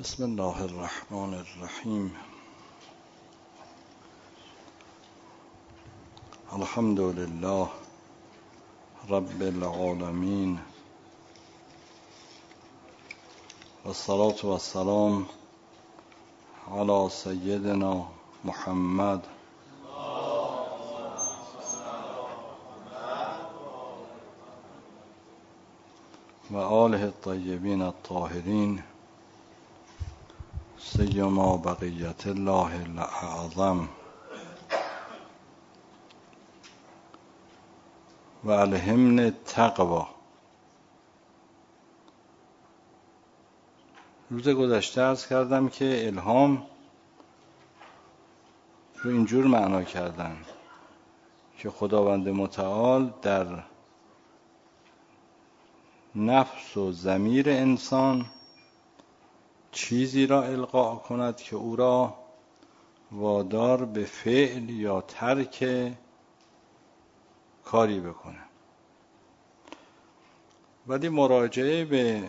بسم الله الرحمن الرحیم. الحمد لله رب العالمین والصلاة والسلام علی سیدنا محمد و آله الطیبین الطاهرین سیما بقیت الله الاعظم و الهمنا التقوی. روز گذشته عرض کردم که الهام رو اینجور معنا کردن که خداوند متعال در نفس و ضمیر انسان چیزی را القا کند که او را وادار به فعل یا ترک کاری بکنه. ولی مراجعه به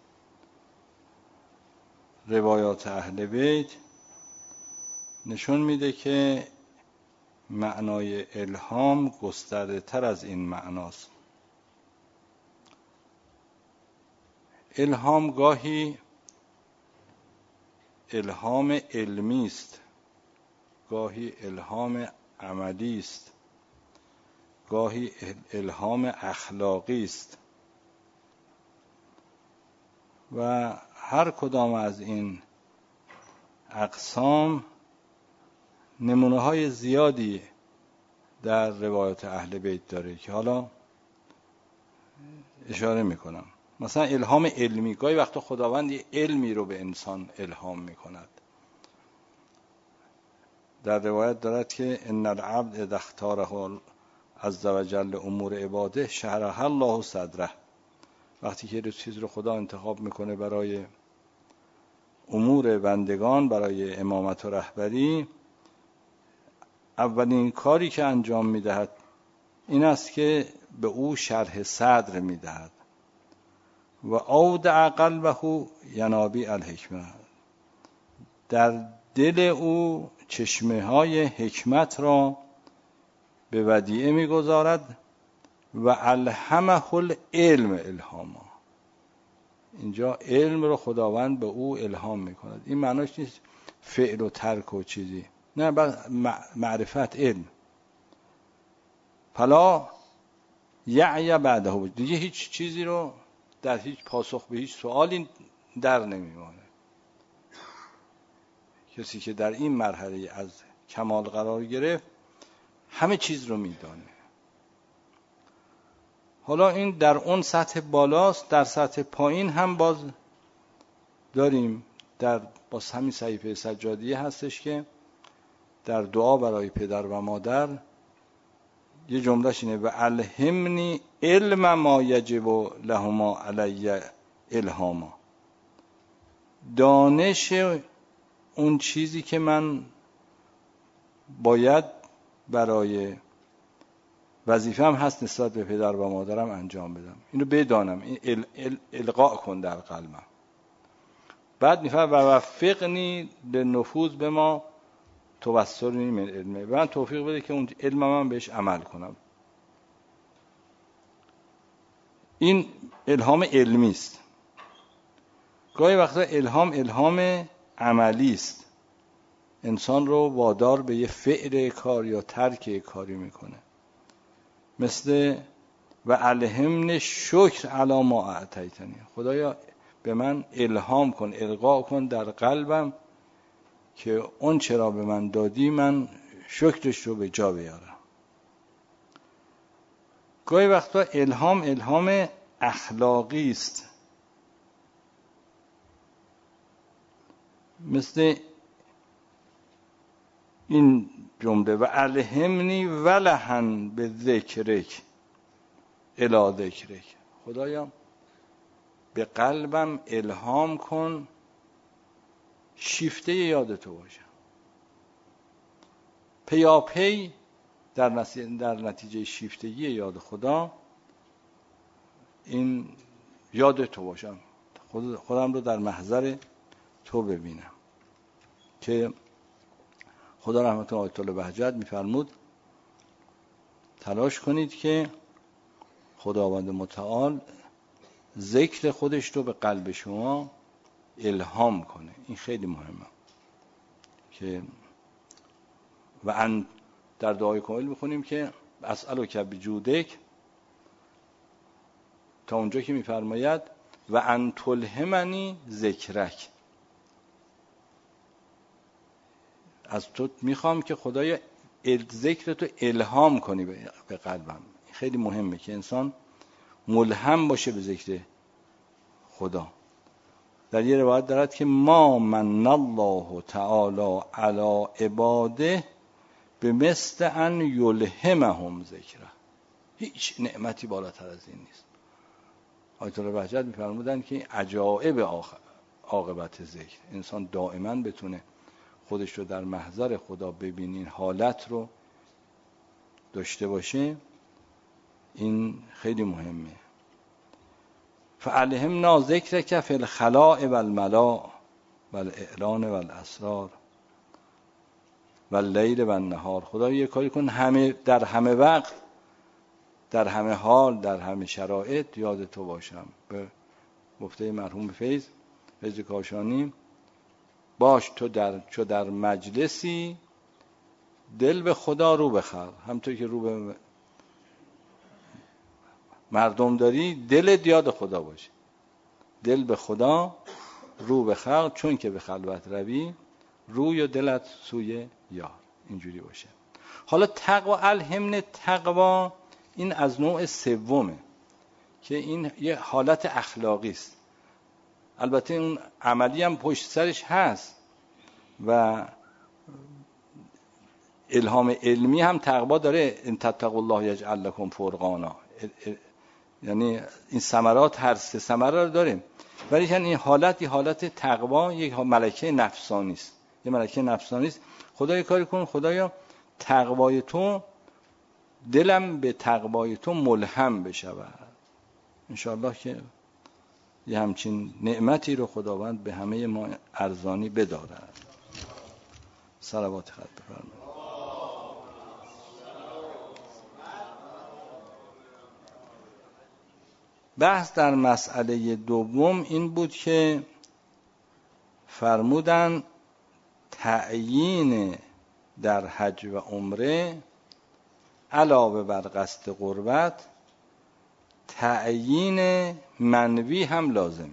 روایات اهل بیت نشون میده که معنای الهام گسترده تر از این معناست. الهام گاهی الهام علمی است، گاهی الهام عملی است، گاهی الهام اخلاقی است و هر کدام از این اقسام نمونه های زیادی در روایات اهل بیت داره که حالا اشاره میکنم. مثلا الهام علمی، گاهی وقتا خداوند یه علمی رو به انسان الهام میکند. در روایت دارد که ان العبد اذا اختاره عز وجل امور عباده شرح الله صدره. وقتی که یه چیز رو خدا انتخاب میکنه برای امور بندگان، برای امامت و رهبری، اولین کاری که انجام میدهد این است که به او شرح صدر میدهد و اودع قلبه ینابیع الحکمه. در دل او چشمه های حکمت را به ودیعه میگذارد و الهمه العلم الهاما. اینجا علم رو خداوند به او الهام میکند. این معناش نیست فعل و ترک و چیزی، نه، معرفت، علم. فلا یعی بعده، دیگه هیچ چیزی رو در هیچ پاسخ به هیچ سوالی در نمیمانه. کسی که در این مرحله از کمال قرار گرفت همه چیز رو میدانه. حالا این در اون سطح بالاست. در سطح پایین هم باز داریم. در باز همین صحیفه سجادیه هستش که در دعا برای پدر و مادر یه جملهش اینه و الهمنی علم ما یجب لهما علی الهاما. دانش اون چیزی که من باید برای وظیفه‌ام هست نسبت به پدر و مادرم انجام بدم، اینو بدانم، این القاء کن در قلبم. بعد میفرماید و وفقنی للنفوذ بما توصلنی من علمه، من توفیق بده که اون علمم بهش عمل کنم. این الهام علمی است. گاهی وقتا الهام عملی است، انسان رو وادار به یه فعل کار یا ترک کاری میکنه. مثل و الهمن شکر علی ما اعطیتنی، خدایا به من الهام کن، القا کن در قلبم که اون چرا به من دادی من شکرش رو به جا بیارم. گاهی وقتا الهام اخلاقی است، مثل این جمله و الهمنی ولهن به ذکرک الی ذکرک، خدایا به قلبم الهام کن شیفته یاد تو باشم. پیاپی در نتیجه شیفتگی یاد خدا این یاد تو باشم، خودم رو در محضر تو ببینم. که خدا رحمت آیت الله بهجت میفرمود تلاش کنید که خداوند متعال ذکر خودش رو به قلب شما الهام کنه. این خیلی مهمه. که و در دعای کامل میخونیم که اسألک بجودک تا اونجا که میفرماید و ان تلهمنی ذکرک، از تو میخوام که خدایا ذکر تو الهام کنی به قلبم. خیلی مهمه که انسان ملهم باشه به ذکر خدا. در یه روایت دارد که ما من الله تعالی علی عباده بمثل ان یلهمهم ذکره. هیچ نعمتی بالاتر از این نیست. آیت الله بهجت می‌فرمودند که عجایب عاقبت ذکر، انسان دائما بتونه خودش رو در محضر خدا ببینین، حالت رو داشته باشه، این خیلی مهمه. فالهمنا ذکرک فی الخلاء والملاء والاعلان والاسرار واللیل والنهار. خدا یه کاری کن در همه وقت، در همه حال، در همه شرایط یاد تو باشم. به گفته مرحوم فیض کاشانی، باش تو در مجلسی دل به خدا رو بخر. همونطور که رو به مردم داری، دلت یاد خدا باشه. دل به خدا رو به خلق، چون که به خلوت روی روی و دلت سوی یار. اینجوری باشه. حالا تقوا، الهمن تقوا، این از نوع سومه که این یه حالت اخلاقی است. البته اون عملی هم پشت سرش هست و الهام علمی هم تقوا داره. ان تتقوا الله یجعل لکم فرقانا، یعنی این ثمرات هر سه ثمره رو داره. ولی این حالت تقوا یک ملکه نفسانی است. یه ملکه نفسانی است. خدا یه کاری کن، خدایا تقوای تو، دلم به تقوای تو ملهم بشود. انشاءالله که یه همچین نعمتی رو خداوند به همه ما ارزانی بدارد. صلوات خط بفرمایید. بحث در مسئله دوم این بود که فرمودن تعیین در حج و عمره علاوه بر قصد قربت تعیین منوی هم لازمه.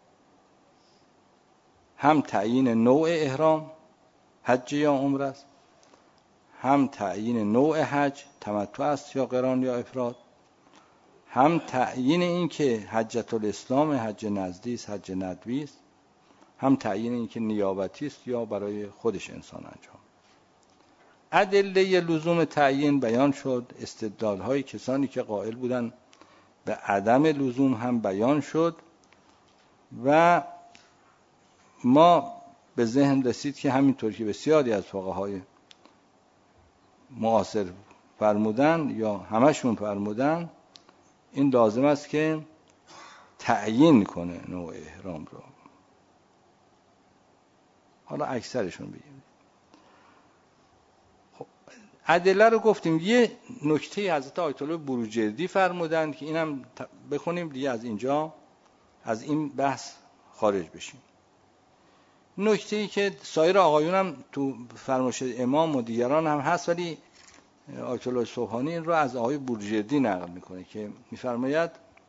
هم تعیین نوع احرام، حج یا عمره است، هم تعیین نوع حج، تمتع است یا قران یا افراد، هم تعیین این که حجۃ الاسلام حج نزدی است، حج ندوی است، هم تعیین این که نیابتی است یا برای خودش انسان انجام. ادله لزوم تعیین بیان شد، استدلال‌های کسانی که قائل بودند به عدم لزوم هم بیان شد و ما به ذهن رسید که همینطور که بسیاری از فقهای معاصر فرمودن یا همشون فرمودن، این لازم است که تعیین کنه نوع احرام رو. حالا اکثرشون بگیم. خب ادله رو گفتیم. یه نکته حضرت آیت الله بروجردی فرمودن که اینم بخونیم دیگه از اینجا از این بحث خارج بشیم. نکته‌ای که سایر آقایون هم تو فرمایش امام و دیگران هم هست، ولی آیت الله سبحانی این رو از آقای بروجردی نقل میکنه که میفرماید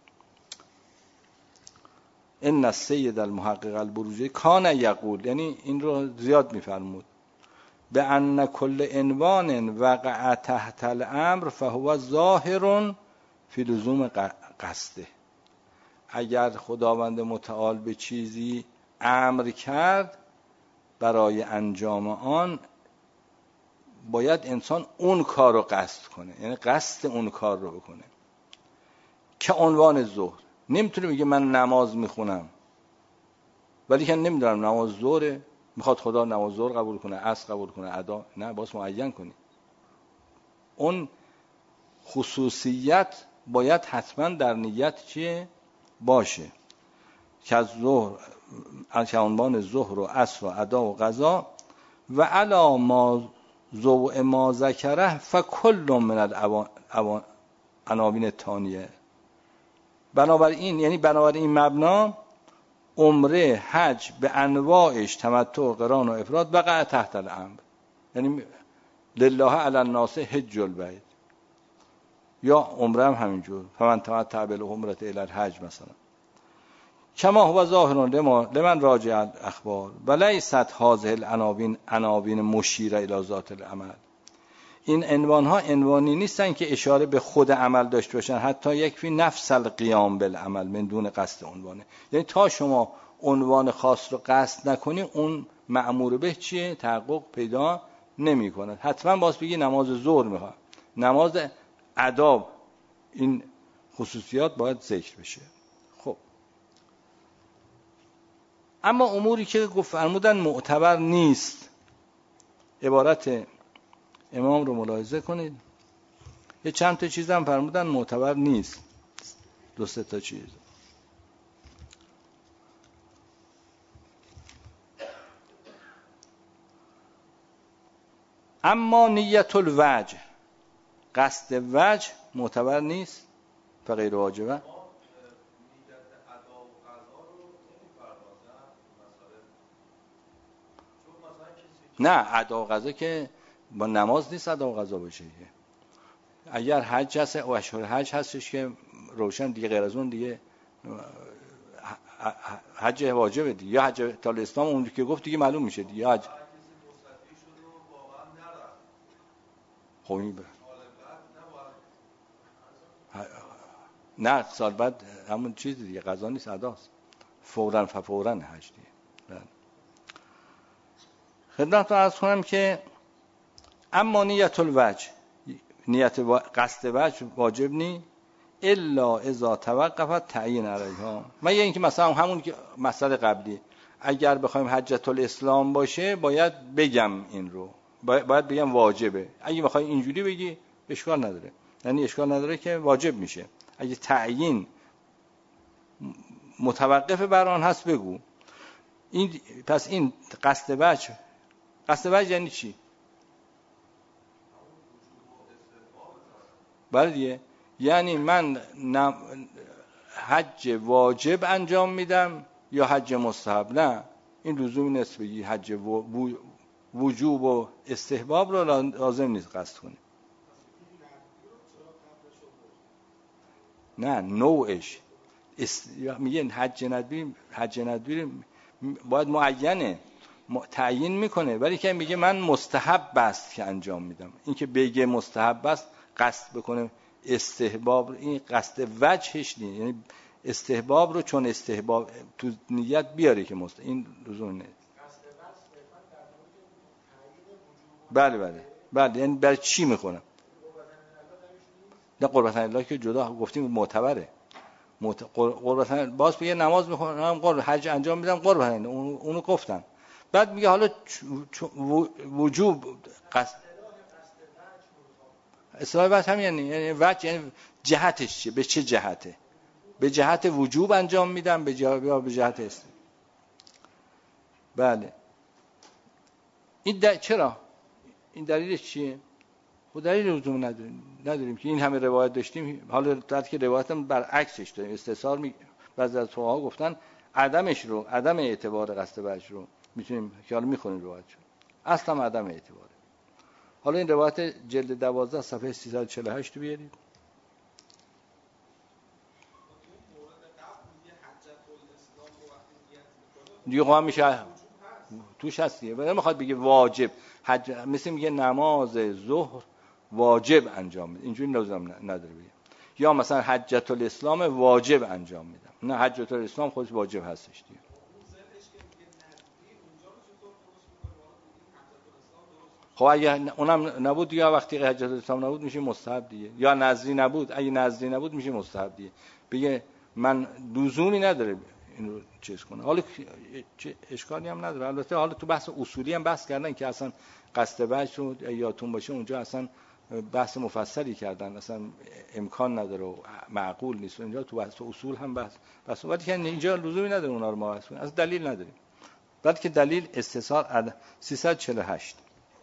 ان السید المحقق البروجردی کان یقول، یعنی این رو زیاد میفرمود، به ان کل عنوان وقع تحت الامر فهو ظاهر فی لزوم قصده. اگر خداوند متعال به چیزی امر کرد، برای انجام آن باید انسان اون کار رو قصد کنه، یعنی قصد اون کار رو بکنه. که عنوان ظهر نمیتونه بگه من نماز میخونم ولی که نمیدونم نماز ظهره، میخواد خدا نماز ظهر قبول کنه، عصر قبول کنه، ادا نه، باز معین کنی. اون خصوصیت باید حتما در نیت چیه باشه که از ظهر عنوان ظهر و عصر و ادا و قضا و علا ما ضوء ما ذکره فکل من العناوین الثانیه. بنابراین یعنی بنابراین این مبنا عمره، حج به انواعش، تمتع، قران و افراد وقع تحت الامر. یعنی لله علی الناس حج البیت، یا عمره هم همینجور فمن تمتع بالعمرة الی الحج مثلا. کما هو ظاهر لمن راجع الاخبار و لیست هذه العناوین عناوین مشیره الی ذات العمل. این عنوان ها عنوانی نیستن که اشاره به خود عمل داشته باشن، حتی یکفی نفس القیام بالعمل من دون قصد عنوانه. یعنی تا شما عنوان خاص رو قصد نکنی اون مأمور به چیه تحقق پیدا نمی‌کنه. حتما باز بگی نماز ظهر میخواد، نماز ادا، این خصوصیات باید ذکر بشه. خب اما اموری که فرمودن معتبر نیست، عبارت امام رو ملاحظه کنید. یه چند تا چیز هم فرمودن معتبر نیست، دو سه تا چیز. اما نیت الوجه، قصد وجه معتبر نیست، فغیر واجبه. نه ادا و قضا که با نماز نیست ادا و قضا بشه. اگر حج هست و اشهر حج هستش که روشن دیگه، غیر از اون دیگه حج واجبه دیگه، یا حج تا الاسلام اون که گفت دیگه معلوم میشه دیگه حج. خب این نه سال بعد همون چیز دیگه، قضا نیست اداست، فوراً حج دیگه. خدمتتون عرض کنم که اما نیت الوجه، نیت قصد وجه واجب نی الا اذا توقفت تعیین علیها. مگه اینکه مثلا همون که مسئله قبلی، اگر بخوایم حجۃ الاسلام باشه باید بگم این رو، باید بگم واجبه. اگه بخوای اینجوری بگی اشکال نداره، یعنی اشکال نداره که واجب میشه. اگه تعیین متوقف بر آن هست بگو. این پس این قصد وجه یعنی چی؟ بله دیگه، یعنی من حج واجب انجام میدم یا حج مستحب. نه این لزومی نیست بگی حج وجوب و استحباب رو لازم نیست قصد کنی. نه نوعش میگن حج ندبی باید معینه، تعیین میکنه، ولی که میگه من مستحب است که انجام میدم. این که بگه مستحب است قصد بکنه استحباب، این قصد وجهش نیست. یعنی استحباب رو چون استحباب تو نیت بیاره که این لزوم نیست. بله یعنی برای چی میخونم؟ نه قربت الله که جدا گفتیم معتبره. قربت باز بگه نماز میخونم، حج انجام میدم، قربت اونو گفتن. بعد میگه حالا وجوب قصد اصلاح وجه هم یعنی وجه یعنی جهتش چیه، به چه جهته؟ به جهت وجوب انجام میدم یا به جهت است. بله این چرا؟ این دلیلش چیه؟ خود دلیل لزوم نداریم که این همه روایت داشتیم. حالا درد که روایت هم برعکسش داریم، استثار بعضی از فقها گفتن عدم اعتبار قصد وجه رو میتونیم که حالا میخونیم روایت شد اصلا عدم اعتباره. حالا این روایت جلد 12 صفحه 348 رو بیارید. دیگه قام میشه توش هستیه، ولی میخواد بگه واجب حج، مثل میگه نماز ظهر واجب انجام میده، اینجوری لازم نداره بگه. یا مثلا حجۃ الاسلام واجب انجام میدم، نه حجۃ الاسلام خودش واجب هستش دیگه. خب اگه اونم نبود یا وقتی حجۃ الاسلام نبود میشه مستحب دیگه، یا نظری نبود، اگه نظری نبود میشه مستحب دیگه. بگه من لزومی نداره این رو چیز کنه. حالا اشکالی هم نداره. البته حالا تو بحث اصولی هم بحث کردن که اصلا قصد وجه رو یادتون باشه اونجا اصلا بحث مفصلی کردن، اصلا امکان نداره و معقول نیست. اینجا تو بحث اصول هم بحث ولی که اینجا لزومی نداره اونا رو ما بحث کنیم، از دلیل نداریم. بعد که دلیل استثار 348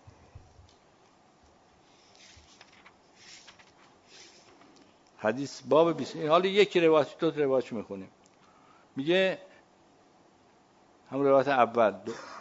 حدیث باب 20. حالا یک روایت دو روایت میخونیم. میگه هم روایت اول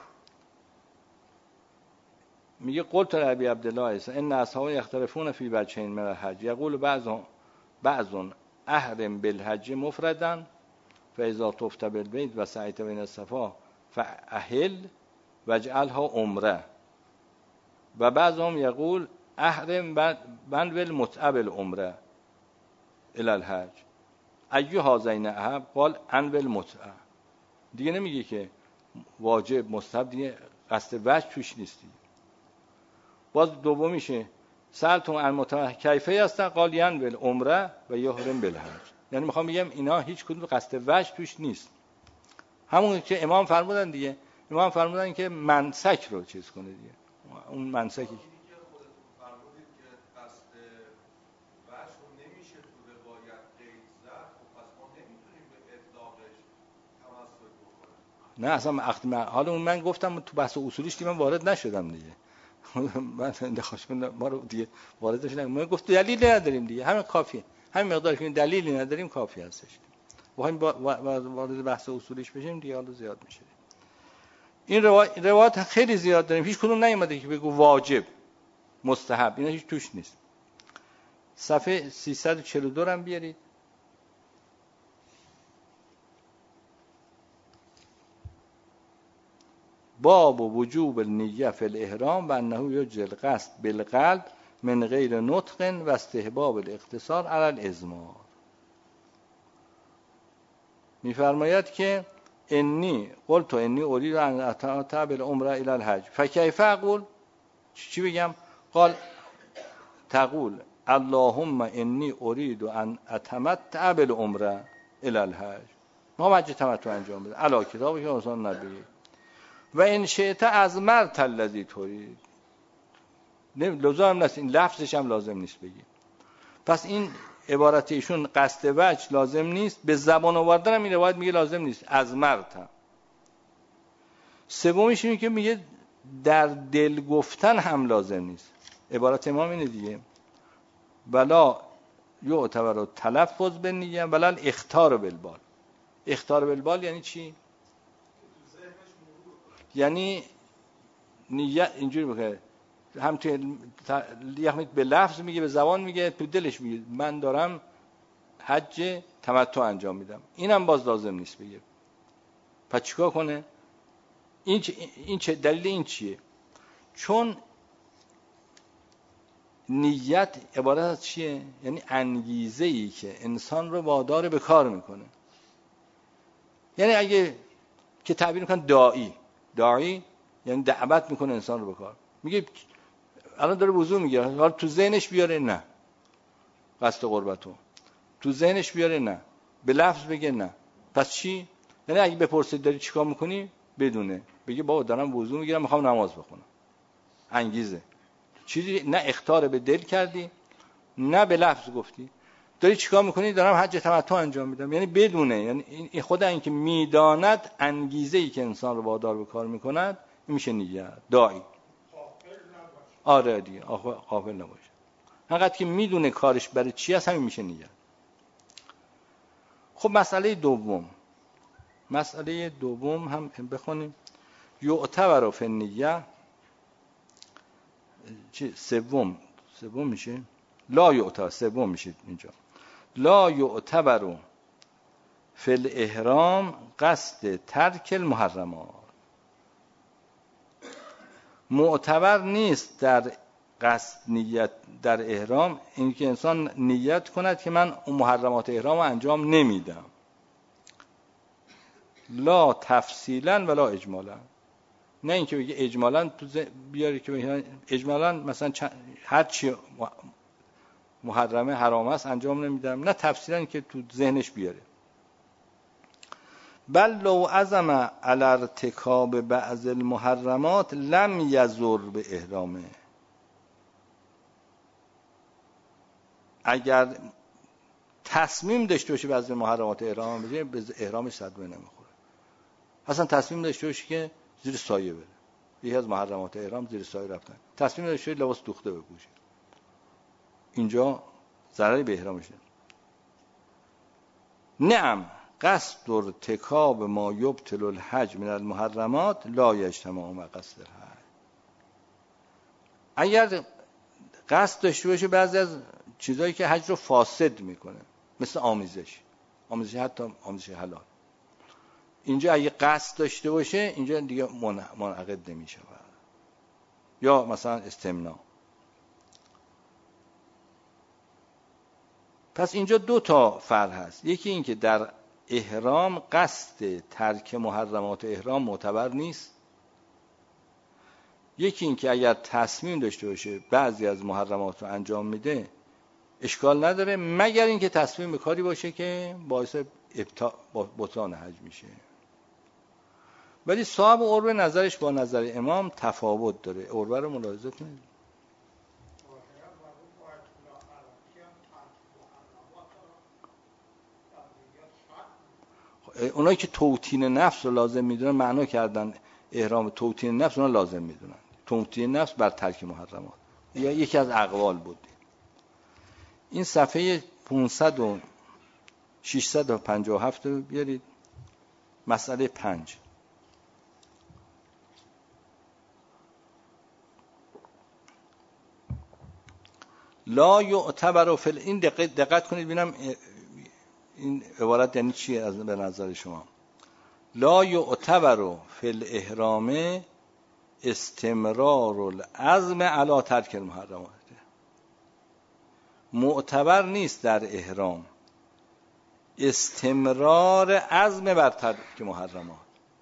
میگه قلت لابی عبدالله ان اصحاب یختلفون فی وجهین من الحج یقول بعض احرم بالحج مفردا فاذا طفت بالبيت و سعیت بین الصفا فاحل واجعلها عمره و بعضهم یقول احرم بن بالمتعه بالعمره الى الحج ایو هذین احب قال ان بالمتعه. دیگه نمیگه که واجب مستحب، دیگه قصد وجه توش نیستی. باز دومیشه سألتم عن متعه کیفیه است قال ین بالعمره و یحرم بالحج. یعنی میخوام بگم اینا هیچ کدوم قصد وجه توش نیست، همون که امام فرمودن دیگه. امام فرمودن که منسک رو چیز کنه دیگه، اون منسکی که فرمودید که قصد وجه نمیشه تو روایت قید زد، پس ما نمیتونیم به اطلاقش توسل بکنیم. نه اصلا حالا من گفتم تو بحث اصولیش دیگه من وارد نشدم دیگه. من ما رو دیگه وارد نشدم. من گفت دلیلی نداریم دیگه، همین کافیه، همین مقدار که دلیلی نداریم کافی هستش. بخوایم وارد بحث اصولیش بشیم دیگه حالا زیاد میشه. این روایت خیلی زیاد داریم، هیچ کدوم نیومده که بگو واجب مستحب، اینا هیچ توش نیست. صفحه 342 هم بیارید. باب وجوب النیه فی الاحرام و انه یجزی القصد بالقلب من غیر نطق و استحباب الاقتصار علی الازمار. میفرماید که انی قلت انی اريد ان اتمتع بالعمره الى الحج فكيف اقول، چی بگم؟ قال تقول اللهم انی اريد ان اتمتع بالعمره الى الحج. ما حج تمتع انجام بده علی کتابی که اصلا نبی و ان شئت ازمرت الذی تريد. لزوم نیست این لفظش هم لازم نیست بگی. پس این عبارت ایشون قصد وجه لازم نیست، به زبان آوردن هم این روایت میگه لازم نیست، ازمرت. سومیش اینه که میگه در دل گفتن هم لازم نیست. عبارت امام اینه دیگه، ولا یعتبر تلفظ بالنیه ولا الاختار بالبال. اختار بالبال یعنی چی؟ یعنی نیت اینجوری بکنه، هم توی به لفظ میگه، به زبان میگه، تو دلش میگه من دارم حج تمتع انجام میدم، اینم باز لازم نیست بگه. پس چیکار کنه؟ این چه دلیل این چیه؟ چون نیت عبارت از چیه؟ یعنی انگیزه‌ای که انسان رو وادار به کار میکنه. یعنی اگه که تعبیر میکنن داعی یعنی دعوت میکنه انسان رو به کار. میگه الان داره وضو میگیره، حالا تو ذهنش بیاره نه قصد قربتو، تو ذهنش بیاره نه، به لفظ بگه نه. پس چی؟ یعنی اگه بپرسید داری چیکار میکنی بدونه، بگه بابا دارم وضو میگیرم میخوام نماز بخونم. انگیزه چیزی، نه اختار به دل کردی نه به لفظ گفتی. داری چیکار میکنی؟ دارم حج تمتع انجام میدم، یعنی بدونه، یعنی این خود این که میداند انگیزه‌ای که انسان رو وادار به کار میکند میشه نیت داعی. آره دیگه غافل نباشه، انقدر که میدونه کارش برای چی هست همین میشه نیت. خب مسئله دوم هم بخونیم. یعتبر فی النیه چی سوم میشه لا یعتبر، سوم میشه اینجا لا یعتبر فی الاحرام قصد ترک المحرمات. معتبر نیست در قصد نیت در احرام اینکه انسان نیت کند که من محرمات احرام رو انجام نمیدم، لا تفصیلا ولا اجمالا. نه اینکه بگه اجمالا تو بیاری که اجمالا مثلا هر چی محرمه حرام است انجام نمیدم، نه تفصیلا که تو ذهنش بیاره. بل لو عزم علی ارتکاب بعض المحرمات لم یضر به احرامه. اگر تصمیم داشته باشه بعضی محرمات احرام بشه، به احرامش صدمه نمیخوره. اصلا تصمیم داشته باشه که زیر سایه بره، یکی از محرمات احرام زیر سایه رفتن، تصمیم داشته باشه لباس دوخته بپوشه، اینجا ضرری به احرامش نمیخوره. نعم قصد ارتکاب ما یبطل الحج من المحرمات لا یجتمع مع قصد الحج. اگر قصد داشته باشه بعضی از چیزایی که حج رو فاسد میکنه، مثل آمیزش حتی آمیزش حلال، اینجا اگه قصد داشته باشه اینجا دیگه منعقد نمیشه. یا مثلا استمناء. پس اینجا دو تا فرق هست. یکی این که در احرام قصد ترک محرمات احرام معتبر نیست. یکی این که اگر تصمیم داشته باشه بعضی از محرمات رو انجام میده اشکال نداره، مگر اینکه تصمیم به کاری باشه که باعث بطلان حج میشه. ولی صاحب عروه نظرش با نظر امام تفاوت داره. عروه رو ملاحظه کنید. اونایی که توطین نفس رو لازم میدونن معنا کردن احرام توطین نفس، اونا لازم میدونن توطین نفس بر ترک محرمات. یا یکی از اقوال بود. این صفحه 500 و 657 رو بیارید. مسئله 5. لا یعتبر فی این دقت کنید ببینم این عبارت یعنی چی از به نظر شما. لا یعتبر فی الاحرام استمرار العزم علی ترک المحرمات. معتبر نیست در احرام استمرار عزم بر ترک محرمات،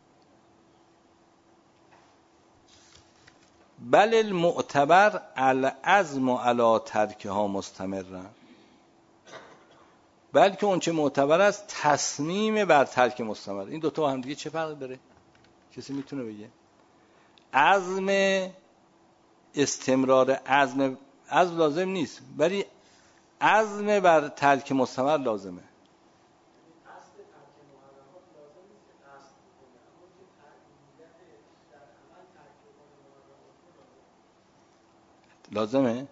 بل المعتبر العزم علی ترکها مستمرا. بلکه اون چه معتبر است تصمیم بر ترک مستمر. این دوتا با هم دیگه چه فرق داره؟ کسی میتونه بگه؟ عزم استمرار عزم لازم نیست، ولی عزم بر ترک مستمر لازمه. لازمه؟ نه.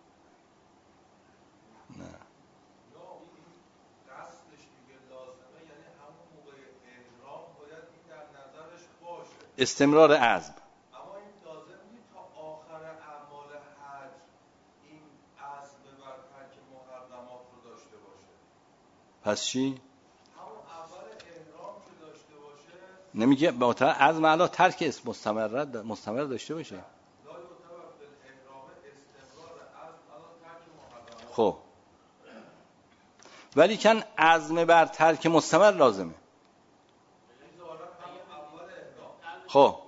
قصدش دیگه لازمه، یعنی همون موقع احرام باید این در نظرش باشه. استمرار عزم. اما این لازم نیست تا آخر اعمال حج این عزم بر ترک محرمات رو داشته باشه. پس چی؟ همون اول احرام که داشته باشه. نمیگه با عزم علی ترک مستمر داشته باشه. خب ولی کن عزم بر ترک مستمر لازمه. خب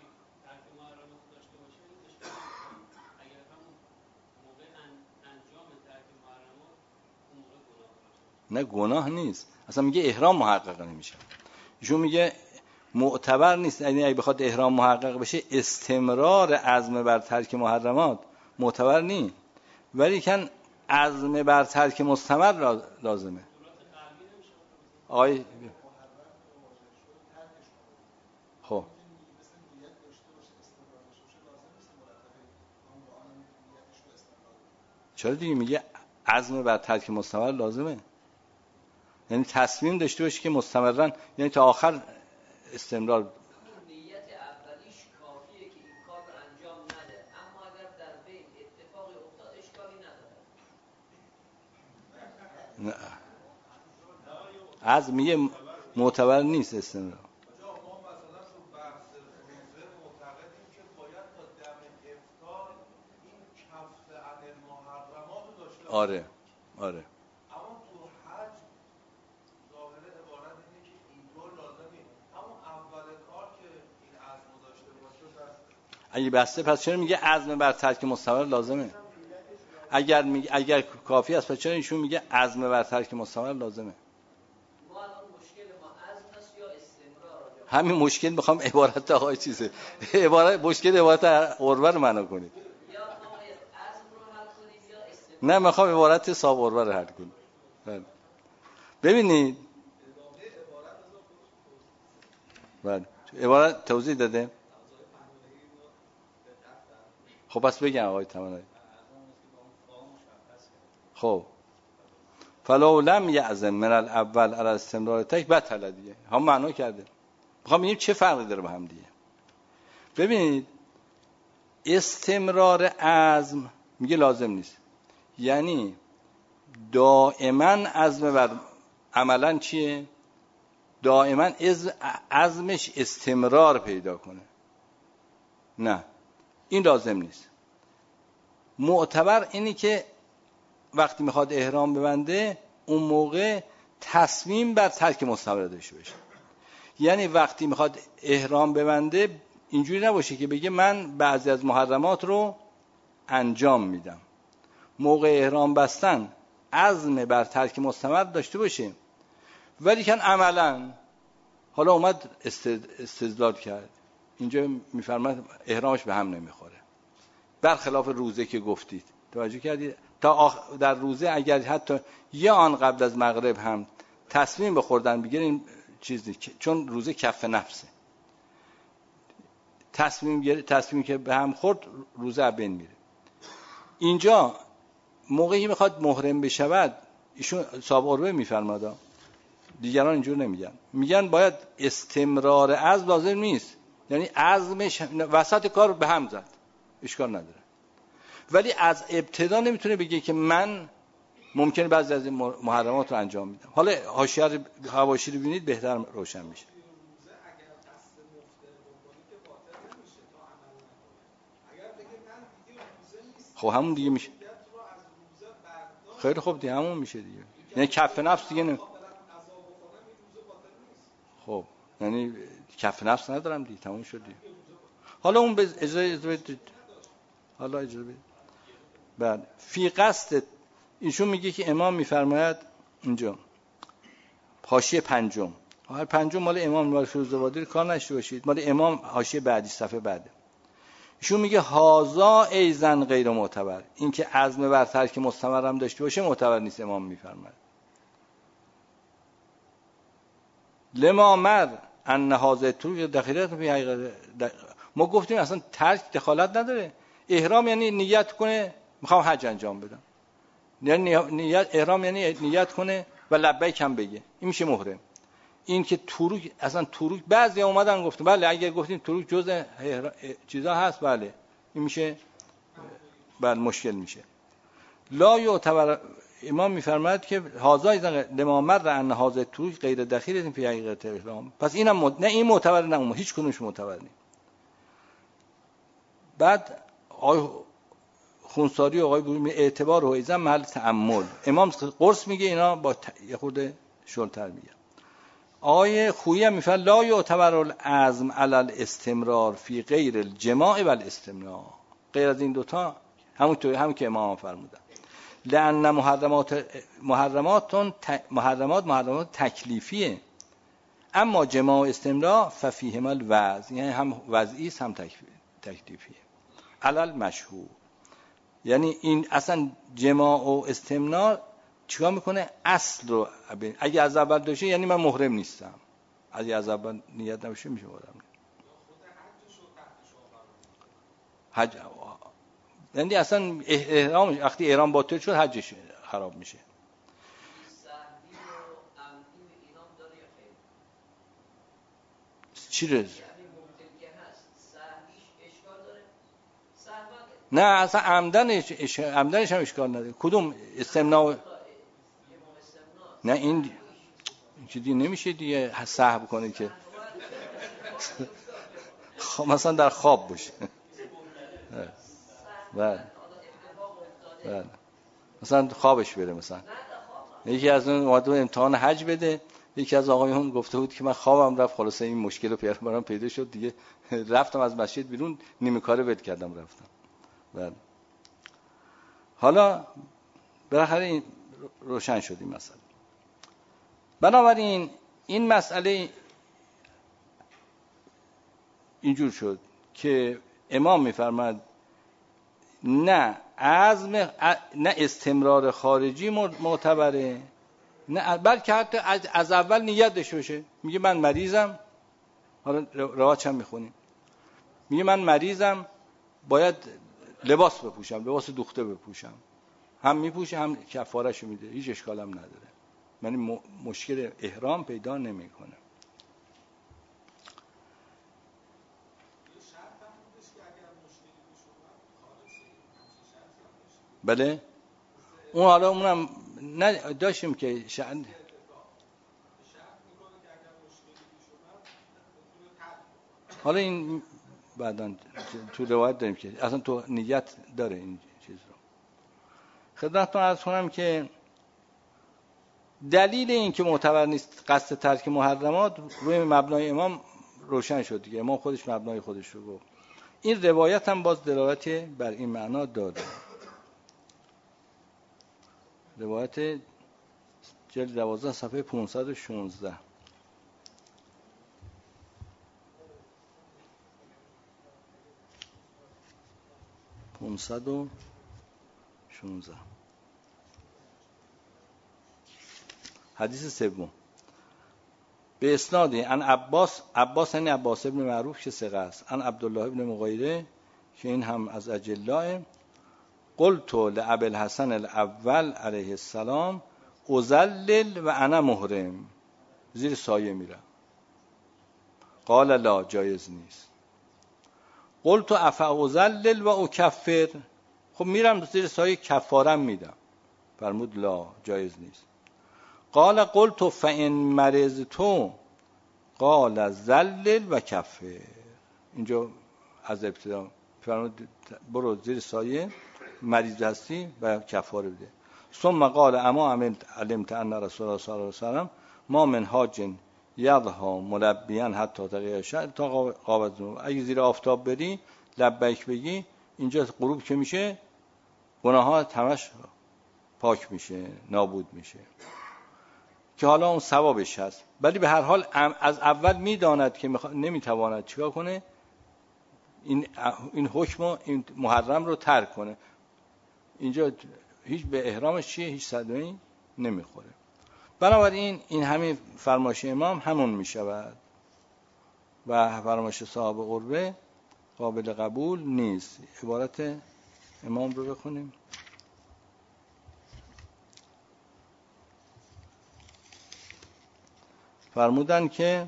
نه گناه نیست، اصلا میگه احرام محقق نمیشه. ایشون میگه معتبر نیست، یعنی اگه بخواد احرام محقق بشه استمرار عزم بر ترک محرمات معتبر نیست، ولی کن عزم بر ترک مستمر لازمه. آقای خب چرا دیگه میگه عزم بر ترک مستمر لازمه، یعنی تصمیم داشته باشه که مستمرن، یعنی تا آخر استمرار. نیت اولیش کافیه که این کار رو انجام نده، اما اگر در بین اتفاقی افتاد اشکالی نداره. نه عزم میگه معتبر نیست استمرار. آره اما تو حج ظاهر عبارت اینه که اینطور لازم نیست، همون اول کار که این عزم داشته باشه بسته. اگه بسته پس چرا میگه عزم بر ترک مستمر لازمه؟ اگر کافی است پس چرا ایشون میگه عزم بر ترک مستمر لازمه؟ ما الان مشکل ما عزم است یا استمرار؟ همین مشکل میخوام عبارت آقای چیزه مشکل عبارت عروه رو معنا کنید. یا ما عزم رو حل کنیم یا استمرار نه میخوام عبارت صاحب عروه رو حل کنم. ببینید بله عبارت توضیح داده. خب پس بگم آقای تمنایی. خب فلو لم یعزم من الاول علی استمرار تک بطل دیگه هم معنا کرده. میخوام ببینیم چه فرقی داره با هم دیگه. ببینید استمرار عزم میگه لازم نیست، یعنی دائما عزم بر عملا چیه؟ دائما عزمش استمرار پیدا کنه. نه این لازم نیست. معتبر اینی که وقتی میخواد احرام ببنده اون موقع تصمیم بر ترک مستمر داشته باشه. یعنی وقتی میخواد احرام ببنده اینجوری نباشه که بگه من بعضی از محرمات رو انجام میدم. موقع احرام بستن عزم بر ترک مستمر داشته باشه، ولی کن عملا حالا اومد استدلال کرد. اینجا میفرماد احرامش به هم نمیخوره، برخلاف روزه که گفتید. توجه کردید تا در روزه اگر حتی یه آن قبل از مغرب هم تصمیم بخوردن بگیرین چیزی، چون روزه کف نفسه، تصمیم که به هم خورد روزه از بین میره. اینجا موقعی میخواد محرم بشود ایشون صاحب عروه میفرماده، دیگران اینجور نمیگن، میگن باید استمرار عزم لازم نیست، یعنی عزمش وسط کار به هم زد اشکال نداره، ولی از ابتدا نمیتونه بگه که من ممکنه بعضی از محرمات رو انجام میدم. حالا حواشی رو ببینید بهتر روشن میشه. خب همون دیگه میشه. خیلی خوب دیگه همون میشه دیگه، یعنی کف نفس دیگه نه. خب یعنی کف نفس ندارم دیگه، تموم شد دیگه. حالا اون اجازه بدید. حالا اجازه بدید. بعد فی قصد ایشون میگه که امام میفرماید اینجا حاشیه پنجم، هر پنجم مال امام مال فیروزآبادی کار نشته باشید، مال امام حاشیه بعدی صفحه بعده. ایشون میگه هازا ایزن غیر معتبر، این که عزم بر ترک مستمر هم داشته باشه معتبر نیست. امام میفرماید لما مر ان هازه طرق دخیلت فی حقیقت. ما گفتیم اصلا ترک دخالت نداره. احرام یعنی نیت کنه میخوام حج انجام بدم، یعنی نیت احرام یعنی نیت کنه و لبیک هم بگه، این میشه محرم. این که تروک، اصلا تروک بعضی اومدن گفتن بله اگر گفتیم تروک جزء چیزا هست بله این میشه، بله مشکل میشه. لا یعتبر امام میفرماید که هازا لما مر ان هازه تروک غیر دخیل فی حقیقت احرام. پس اینم نه این معتبر نه اون، هیچ کدومش معتبر نیست. بعد آقای خونساری و آقای بوری اعتبار و ایزن محل تأمل. امام قرص میگه اینا با یه خورده شلتر میگه. آقای خویی هم میفرماید لا یعتبر العزم علی الاستمرار فی غیر الجماع و الاستمناء. غیر از این دوتا همون که امام فرمودن لأن محرمات تکلیفیه، اما جماع و استمناء ففیهما الوضع، یعنی هم وضعی است هم تکلیفیه. علل مشهور، یعنی این اصلا جماع و استمناء چیکار میکنه؟ اصل رو اگه از اول داشته یعنی من محرم نیستم، اگه از اول نیت نباشه میشه محرم. حج یعنی اصلا احرام وقتی احرام باطل شد حجش خراب میشه. چی رز؟ نه اصلا عمدنش هم اشکال نداره. کدوم استمناء؟ نه این چیزی نمیشه دیگه سهو کنه که خب مثلا در خواب باشه. بله مثلا خوابش بره. مثلا یکی از اون اومد امتحان حج بده، یکی از آقایون گفته بود که من خوابم رفت، خلاصه این مشکل رو برام پیدا شد دیگه، رفتم از مسجد بیرون نیمه کاره ول کردم رفتم. بله حالا بالاخره این روشن شد این مسئله. بنابراین این مسئله اینجور شد که امام میفرماد نه عزم، نه استمرار خارجی معتبره، نه بلکه حتی از اول نیت داشته باشه. میگه من مریضم، حالا رواج هم میخونیم، میگه من مریضم باید لباس بپوشم، لباس دوخته بپوشم، هم میپوشه هم کفارهشو میده، هیچ اشکال هم نداره، یعنی مشکل احرام پیدا نمیکنه. بله اون حالا اونم نه داشتیم که حالا این بعداً تو روایت داریم که اصلا تو نیت داره این چیز رو. خدمتتون عرض کنم که دلیل این که معتبر نیست قصد ترک محرمات روی مبنای امام روشن شد دیگه، امام خودش مبنای خودش رو گفت. این روایت هم باز دلالت بر این معنا داره. روایت جلد 12 صفحه 516. حدیث سوم به اسناد ان عباس یعنی عباس ابن معروف که ثقه است، ان عبدالله ابن مغیره که این هم از اجلاه، قلت لابی الحسن الاول علیه السلام ازلل و انا محرم، زیر سایه میرم. قال لا، جایز نیست. قلت افا ازلل و اکفر، خب میرم زیر سایه کفارم میدم. فرمود لا، جایز نیست. قال قلت فان مرضت، قال زلل و کفر. اینجا از ابتدا فرمود برو زیر سایه، مریض هستی و کفاره بده. ثم قال اما علمت ان رسول الله صلی الله علیه و سلم ما من حاج یضحی ملبیا حتی تغییر شهر تا قابض ذنوب. اگه زیر آفتاب بری لبیک بگی، اینجا غروب که میشه گناهات همش پاک میشه، نابود میشه، که حالا اون ثوابش هست. ولی به هر حال از اول میداند که نمیتواند چیکار کنه، این حکم و این محرم رو ترک کنه. اینجا هیچ به احرامش چیه، هیچ صدمه‌ای نمیخوره. بنابراین این همین فرمایش امام همون میشود و فرمایش صاحب قربه قابل قبول نیست. عبارت امام رو بخونیم. فرمودن که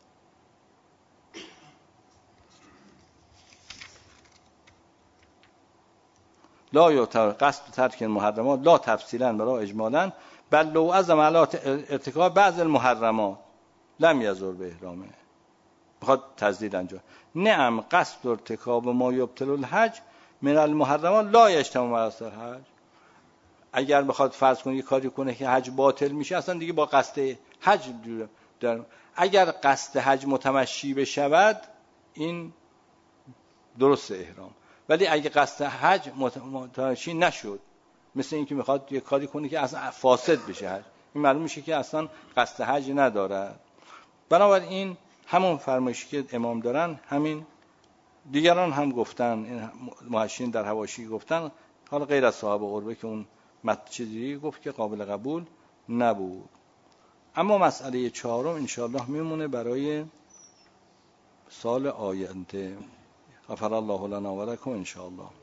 لا یعتبر قصد ترک المحرمات لا تفصیلا ولا اجمالا بل لو عزم علی ارتکاب بعض المحرمات لم یضر به احرامه. بخواد تزدید انجام. نعم قصد ارتکاب ما یبطل الحج من المحرمات لا یجتمع مع الحج. اگر بخواد فرض کنه یه کاری کنه که حج باطل میشه، اصلا دیگه با قصد حج در. اگر قصد حج متمشی بشود این درست احرام، ولی اگه قصد حج متمشی نشد، مثل اینکه میخواد یه کاری کنه که اصلا فاسد بشه حج، این معلوم میشه که اصلا قصد حج نداره. بنابراین همون فرمایشی که امام دارن همین دیگران هم گفتن، این محشین در حواشی گفتن، حالا غیر از صاحب قربه که اون چیزی گفت که قابل قبول نبود. اما مسئله چهارم انشاءالله میمونه برای سال آینده. غفر الله لنا و لکم انشاءالله.